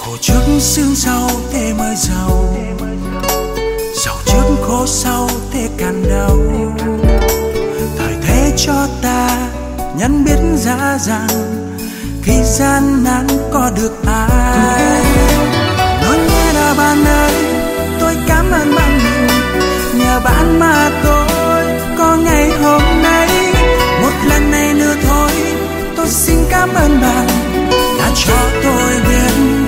Khổ trước sương sau thế mới giàu, giàu trước khổ sau thế càng đau. Thời thế cho ta nhận biết rõ ràng, khi gian nan có được ai. Nói nghe nào bạn ơi, tôi cảm ơn bạn nhiều, nhờ bạn mà tôi có ngày hôm nay. Một lần này nữa thôi, tôi xin cảm ơn bạn đã cho tôi biết